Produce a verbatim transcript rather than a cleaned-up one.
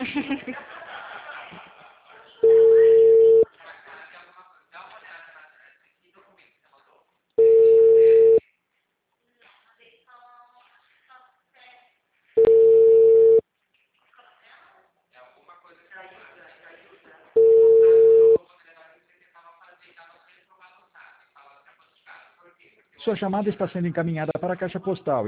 Sua chamada está sendo encaminhada para a caixa postal.